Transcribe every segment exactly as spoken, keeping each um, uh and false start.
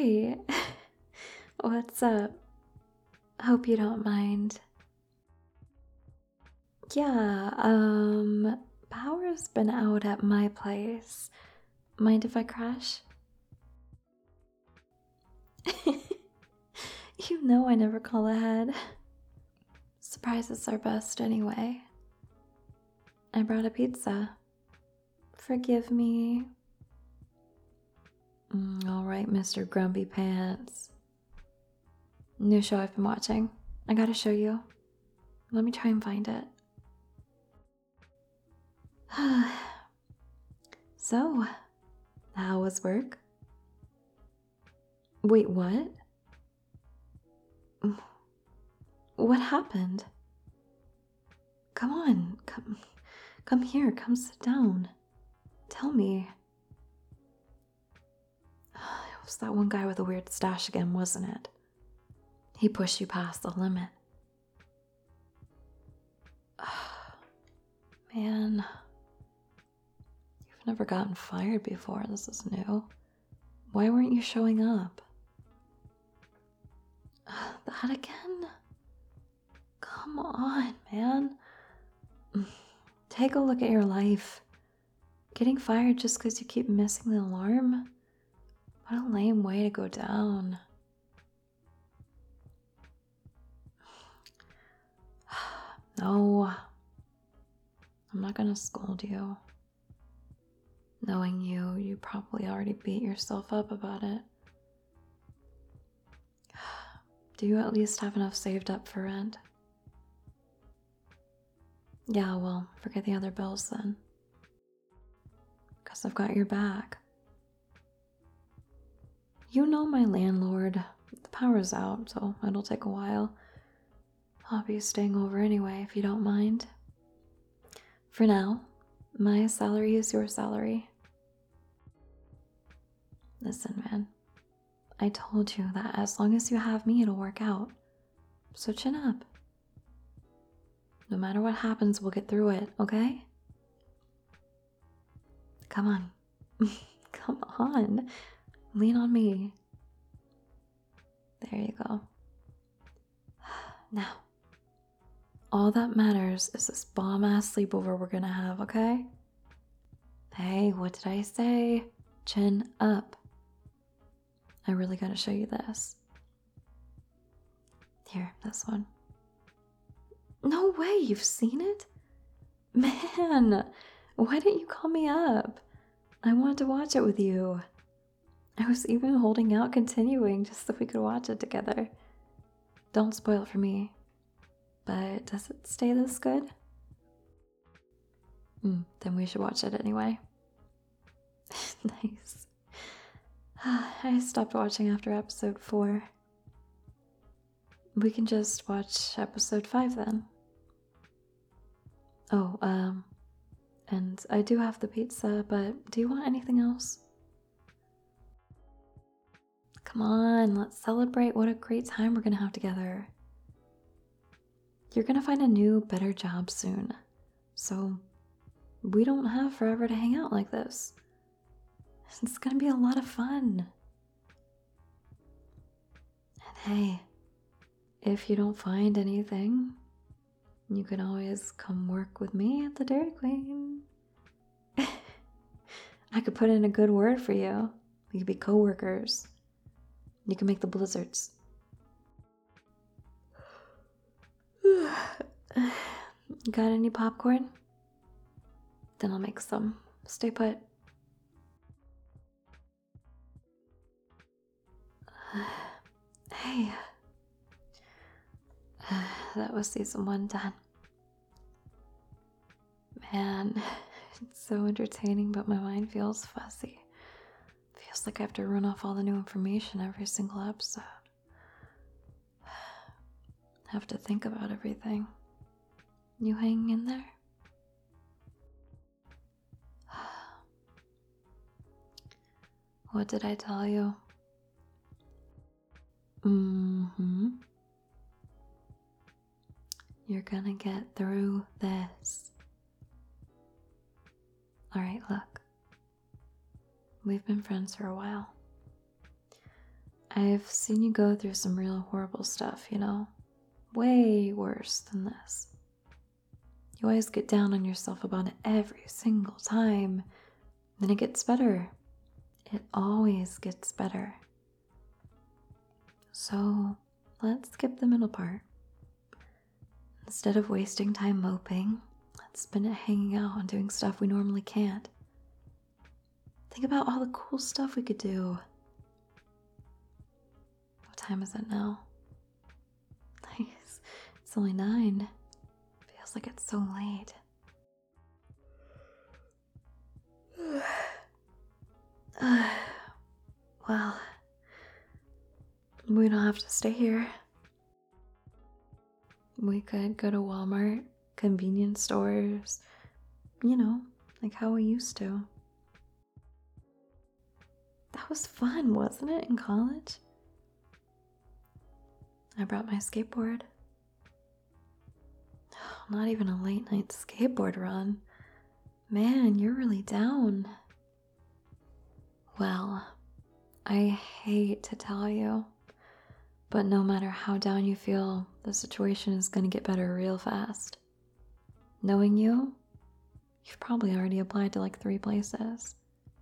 Hey, what's up? Hope you don't mind. Yeah, um, power's been out at my place. Mind if I crash? You know I never call ahead. Surprises are best anyway. I brought a pizza. Forgive me. Mm, all right, Mister Grumpy Pants. New show I've been watching. I gotta show you. Let me try and find it. So, how was work? Wait, what? What happened? Come on, come, come here, come sit down. Tell me. It was that one guy with a weird stash again, wasn't it? He pushed you past the limit. Man, you've never gotten fired before. This is new. Why weren't you showing up? That again? Come on, man. Take a look at your life. Getting fired just because you keep missing the alarm? What a lame way to go down. No, I'm not gonna scold you. Knowing you, you probably already beat yourself up about it. Do you at least have enough saved up for rent? Yeah, well, forget the other bills then. Because I've got your back. You know my landlord. The power's out, so it'll take a while. I'll be staying over anyway, if you don't mind. For now, my salary is your salary. Listen, man. I told you that as long as you have me, it'll work out. So chin up. No matter what happens, we'll get through it, okay? Come on. Come on. Lean on me. There you go. Now, all that matters is this bomb-ass sleepover we're gonna have, okay? Hey, what did I say? Chin up. I really gotta show you this. Here, this one. No way, you've seen it? Man, why didn't you call me up? I wanted to watch it with you. I was even holding out continuing just so we could watch it together. Don't spoil it for me. But does it stay this good? Mm, then we should watch it anyway. Nice. I stopped watching after episode four. We can just watch episode five then. Oh, um, and I do have the pizza, but do you want anything else? Come on, let's celebrate what a great time we're gonna have together. You're gonna find a new, better job soon, so we don't have forever to hang out like this. It's gonna be a lot of fun. And hey, if you don't find anything, you can always come work with me at the Dairy Queen. I could put in a good word for you. We could be co-workers. You can make the blizzards. Got any popcorn? Then I'll make some. Stay put. Hey. That was season one done. Man, it's so entertaining, but my mind feels fuzzy. Feels like I have to run off all the new information every single episode. Have to think about everything. You hanging in there? What did I tell you? Mm-hmm. You're gonna get through this. Alright, look. We've been friends for a while. I've seen you go through some real horrible stuff, you know? Way worse than this. You always get down on yourself about it every single time. Then it gets better. It always gets better. So let's skip the middle part. Instead of wasting time moping, let's spend it hanging out and doing stuff we normally can't. Think about all the cool stuff we could do. What time is it now? Nice. It's only nine. Feels like it's so late. Well, we don't have to stay here. We could go to Walmart, convenience stores, you know, like how we used to. That was fun, wasn't it, in college? I brought my skateboard. Not even a late night skateboard run. Man, you're really down. Well, I hate to tell you, but no matter how down you feel, the situation is going to get better real fast. Knowing you, you've probably already applied to like three places.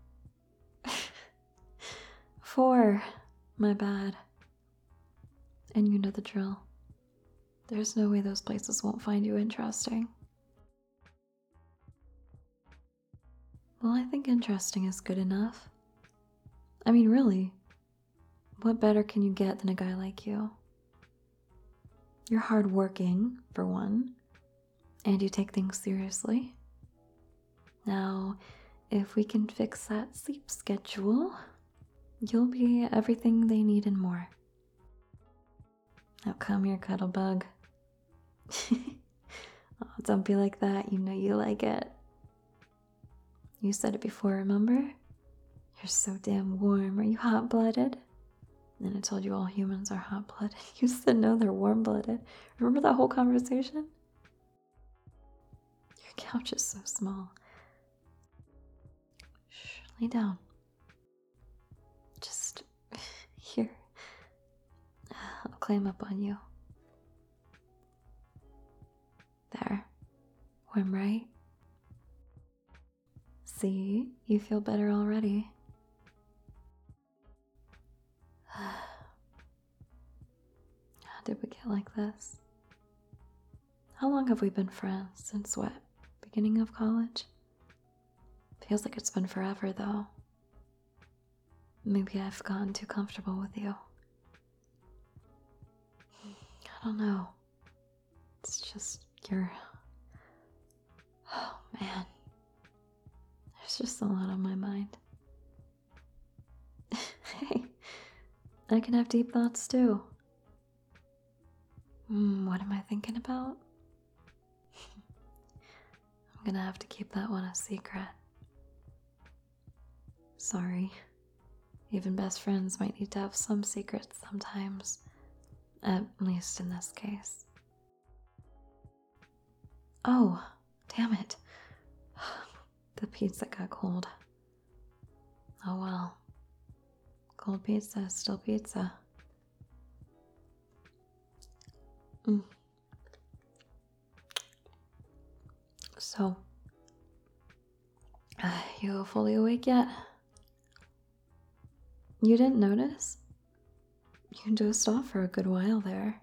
Four, my bad. And you know the drill. There's no way those places won't find you interesting. Well, I think interesting is good enough. I mean, really, what better can you get than a guy like you? You're hardworking, for one, and you take things seriously. Now, if we can fix that sleep schedule, you'll be everything they need and more. Now come here, cuddle bug. Oh, don't be like that, you know you like it. You said it before, remember? You're so damn warm. Are you hot-blooded? And I told you all humans are hot-blooded. You said no, they're warm-blooded. Remember that whole conversation? Your couch is so small. Shh, lay down. Just here. I'll climb up on you. There. Warm, right? See? You feel better already. How did we get like this? How long have we been friends? Since what? Beginning of college? Feels like it's been forever though. Maybe I've gotten too comfortable with you. I don't know. It's just you're... Oh man. There's just a lot on my mind. Hey, I can have deep thoughts too. Hmm, what am I thinking about? I'm gonna have to keep that one a secret. Sorry. Even best friends might need to have some secrets sometimes. At least in this case. Oh, damn it. The pizza got cold. Oh well. Cold pizza is still pizza. Mm. So, uh, you fully awake yet? You didn't notice? You dozed off for a good while there.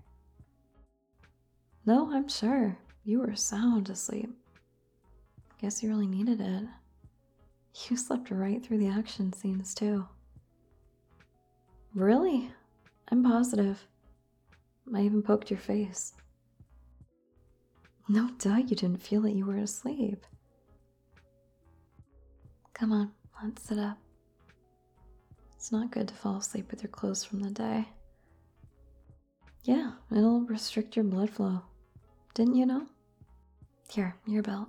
No, I'm sure. You were sound asleep. Guess you really needed it. You slept right through the action scenes, too. Really? I'm positive. I even poked your face. No duh, you didn't feel that you were asleep. Come on, let's sit up. It's not good to fall asleep with your clothes from the day. Yeah, it'll restrict your blood flow. Didn't you know? Here, your belt.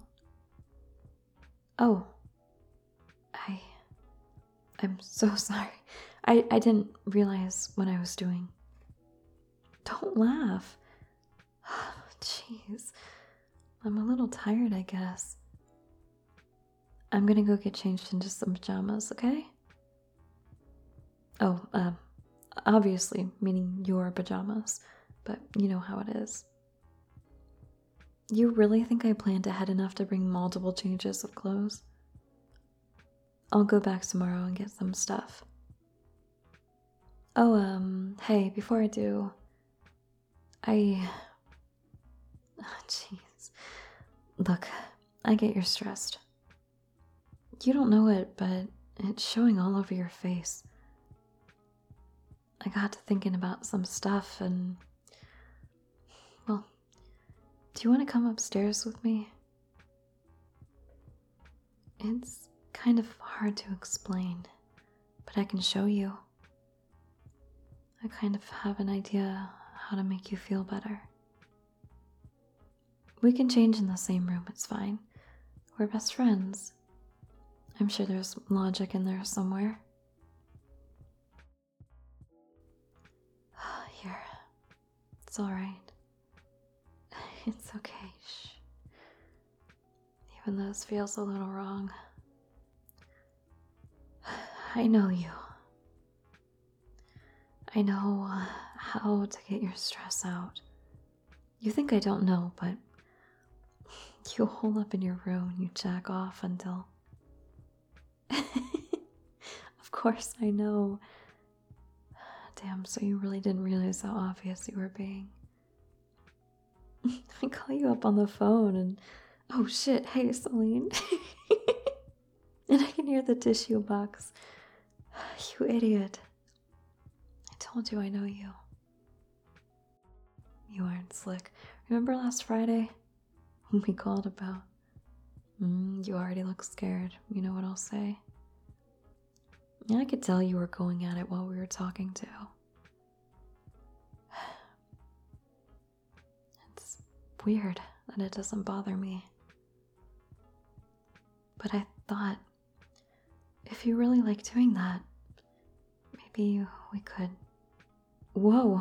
Oh. I... I'm so sorry. I, I didn't realize what I was doing. Don't laugh. Jeez. I'm a little tired, I guess. I'm gonna go get changed into some pajamas, okay? Oh, um, Obviously, meaning your pajamas, but you know how it is. You really think I planned ahead enough to bring multiple changes of clothes? I'll go back tomorrow and get some stuff. Oh, um, hey, before I do, I. Jeez. Look, I get you're stressed. You don't know it, but it's showing all over your face. I got to thinking about some stuff and. Well, do you want to come upstairs with me? It's kind of hard to explain, but I can show you. I kind of have an idea how to make you feel better. We can change in the same room, it's fine. We're best friends. I'm sure there's logic in there somewhere. Here. It's alright. It's okay. Shh. Even though this feels a little wrong. I know you. I know uh, how to get your stress out. You think I don't know, but you hole up in your room and you jack off until... Of course I know. Damn, so you really didn't realize how obvious you were being. I call you up on the phone and... Oh shit, hey Celine. And I can hear the tissue box. You idiot. I told you I know you. You aren't slick. Remember last Friday? When we called about... Mm, you already look scared. You know what I'll say? Yeah, I could tell you were going at it while we were talking too. It's weird that it doesn't bother me. But I thought, if you really like doing that, maybe we could... Whoa.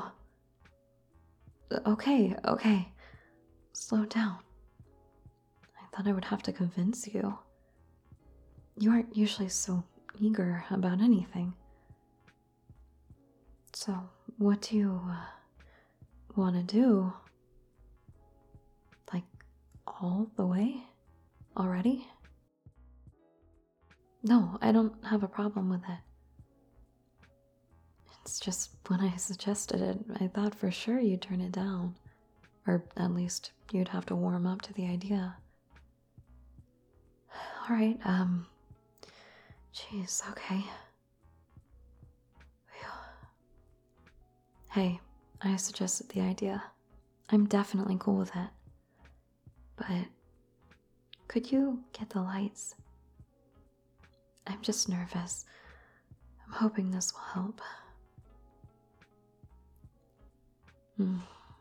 Okay, okay. Slow down. I thought I would have to convince you. You aren't usually so eager about anything. So, what do you uh, want to do? Like, all the way? Already? No, I don't have a problem with it. It's just when I suggested it, I thought for sure you'd turn it down. Or at least you'd have to warm up to the idea. Alright, um... Jeez, okay. Hey, I suggested the idea. I'm definitely cool with it. But could you get the lights? I'm just nervous. I'm hoping this will help. Hmm.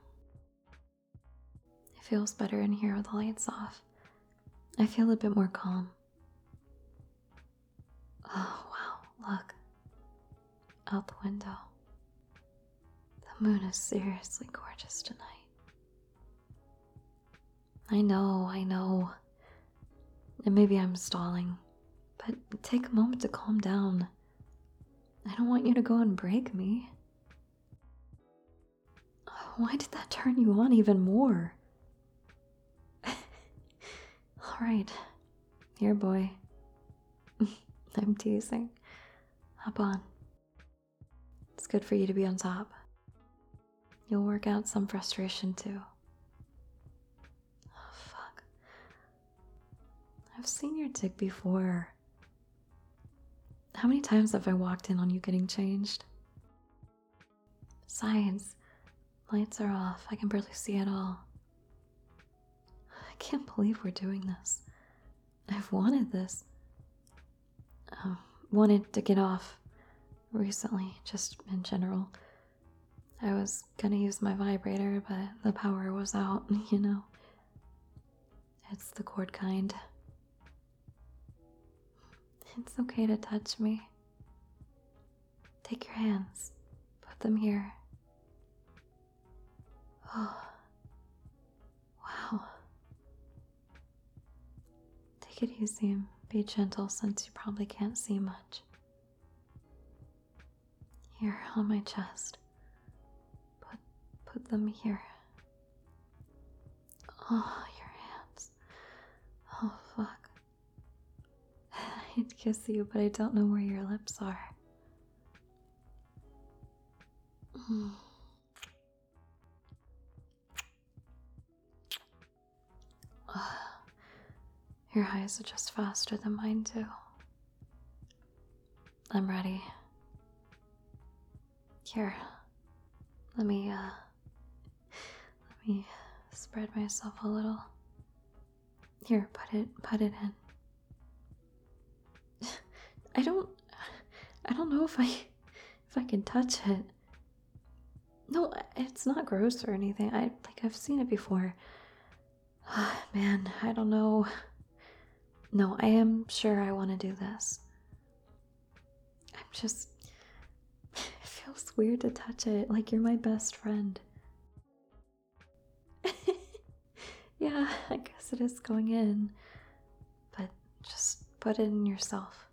It feels better in here with the lights off. I feel a bit more calm. Oh, wow, look. Out the window. The moon is seriously gorgeous tonight. I know, I know. And maybe I'm stalling, but take a moment to calm down. I don't want you to go and break me. Why did that turn you on even more? Alright. Here, boy. I'm teasing. Hop on. It's good for you to be on top. You'll work out some frustration too. Oh, fuck. I've seen your dick before. How many times have I walked in on you getting changed? Besides, lights are off. I can barely see at all. I can't believe we're doing this. I've wanted this. Um, wanted to get off recently, just in general. I was gonna use my vibrator, but the power was out, you know. It's the cord kind. It's okay to touch me. Take your hands, put them here. Oh, wow. Take it easy and be gentle since you probably can't see much. Here, on my chest. Put, put them here. Oh, your hands. Oh, fuck. I'd kiss you, but I don't know where your lips are. Mm. Your eyes adjust faster than mine too. I'm ready. Here, let me, uh, let me spread myself a little. Here, put it, put it in. I don't, I don't know if I, if I can touch it. No, it's not gross or anything. I, like, I've seen it before. Man, I don't know. No, I am sure I want to do this. I'm just... It feels weird to touch it, like you're my best friend. Yeah, I guess it is going in. But just put it in yourself.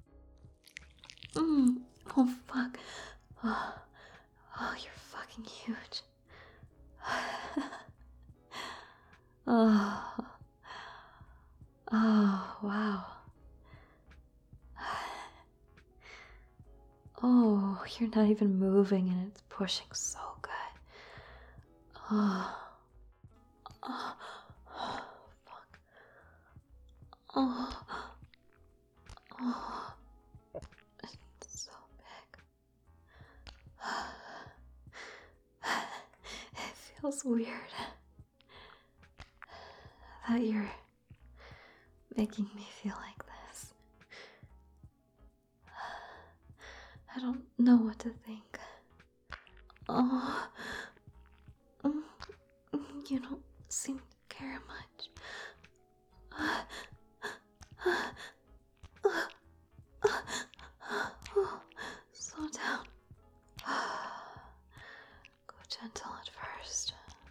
Mm. Oh, fuck. Oh, oh, you're fucking huge. Oh. Oh, wow. Oh, you're not even moving and it's pushing so good. Oh. Oh, oh fuck. Oh. Oh. It's so big. It feels weird that you're making me feel like this. I don't know what to think. Oh, mm, you don't seem to care much. Slow down. Go gentle at first.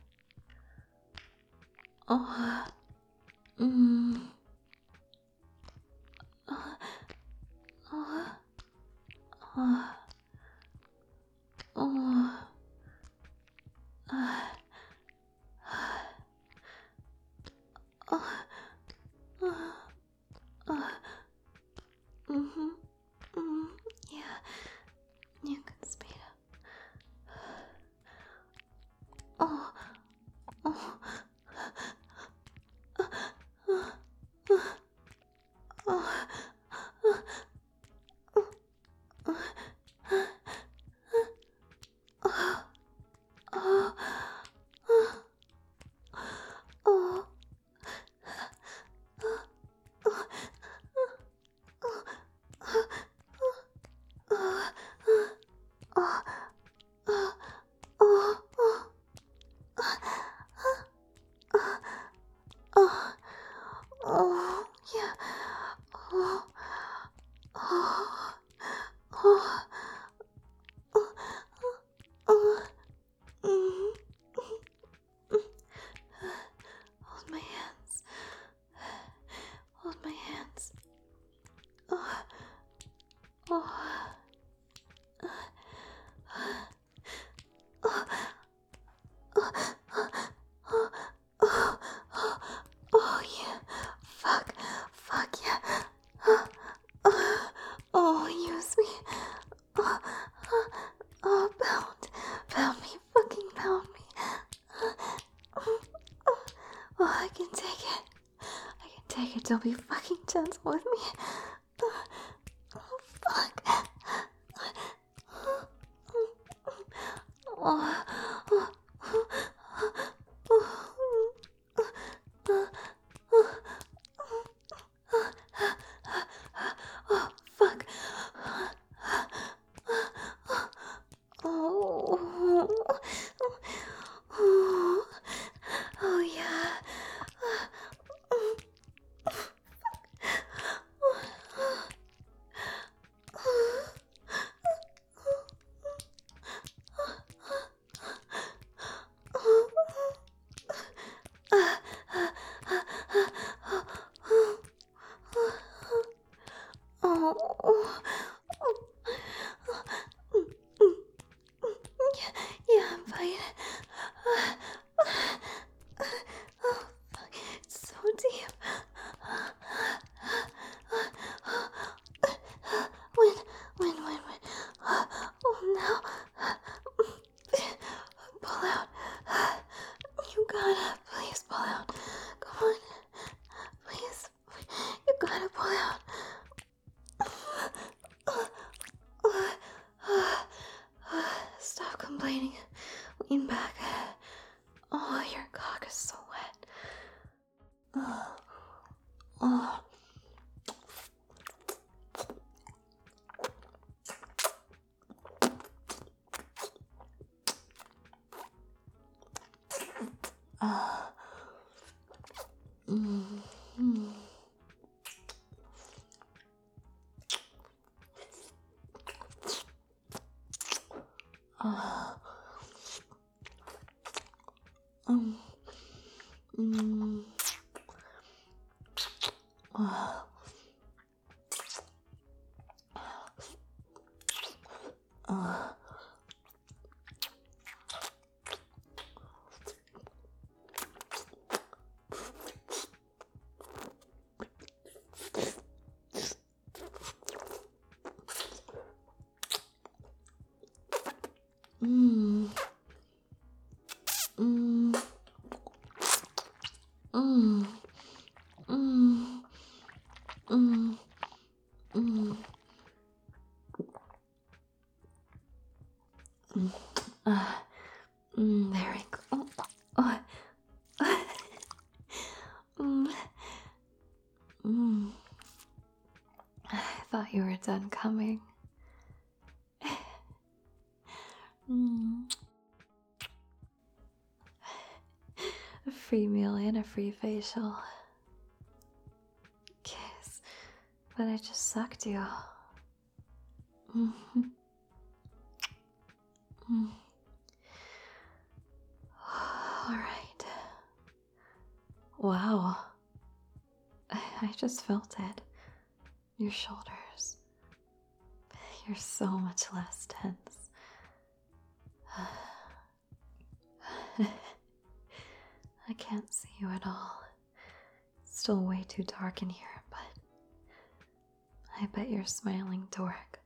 Oh, mm. Oh, oh, oh, oh. Uh, uh, uh, uh, mm-hmm, mm, yeah, you can speed up. Oh, oh, uh, uh, uh, uh, oh, yeah. Oh, oh, oh, oh, mm, hold my hands. Hold my hands. Oh, oh, oh, oh, yeah. Fuck, fuck yeah. Oh, use me. Oh, oh, pound, pound me, fucking pound me. Oh, I can take it. I can take it. Don't be fucking gentle with me. Oh, fuck. Oh, oh, oh, fuck. Oh, oh, oh yeah. No. Pull out. You gotta. Please pull out. Come on. Please. You gotta pull out. Stop complaining. Lean back. Oh, your cock is so wet. Oh. Oh. Uh, mm, mm. Uh, um, mm, uh, uh, mm, mm, mm, mm, mm, mm. Mm, uh, mm, there we go. Oh, oh. mm, mm. I thought you were done coming. mm. A free meal and a free facial. Kiss, but I just sucked you. Mm-hmm. Mm. All right. Wow. I, I just felt it. Your shoulders. You're so much less tense. I can't see you at all. It's still way too dark in here, but I bet you're smiling dork.